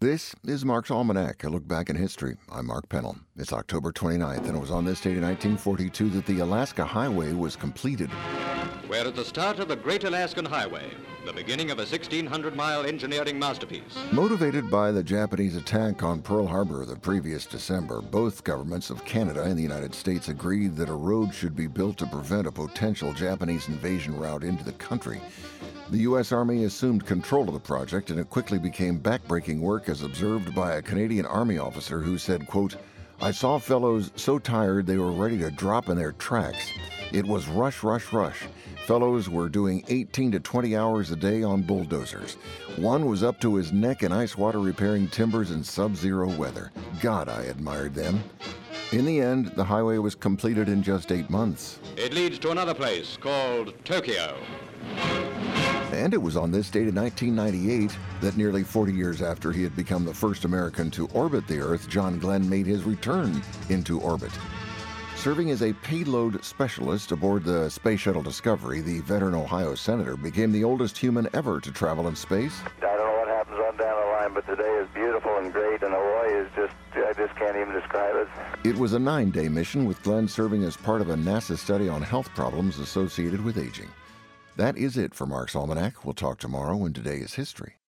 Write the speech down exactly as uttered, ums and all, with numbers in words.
This is Mark's Almanac, a look back in history. I'm Mark Pennell. It's October twenty-ninth, and it was on this date in nineteen forty-two that the Alaska Highway was completed. We're at the start of the Great Alaskan Highway, the beginning of a sixteen hundred mile engineering masterpiece. Motivated by the Japanese attack on Pearl Harbor the previous December, both governments of Canada and the United States agreed that a road should be built to prevent a potential Japanese invasion route into the country. The U S Army assumed control of the project, and it quickly became backbreaking work, as observed by a Canadian Army officer who said, quote, "I saw fellows so tired they were ready to drop in their tracks. It was rush, rush, rush. Fellows were doing eighteen to twenty hours a day on bulldozers. One was up to his neck in ice water repairing timbers in sub-zero weather. God, I admired them." In the end, the highway was completed in just eight months. It leads to another place called Tokyo. And it was on this date in nineteen ninety-eight that nearly forty years after he had become the first American to orbit the Earth, John Glenn made his return into orbit. Serving as a payload specialist aboard the Space Shuttle Discovery, the veteran Ohio senator became the oldest human ever to travel in space. I don't know what happens on down the line, but today is beautiful and great, and Hawaii is just, I just can't even describe it. It was a nine-day mission, with Glenn serving as part of a NASA study on health problems associated with aging. That is it for Mark's Almanac. We'll talk tomorrow when today is history.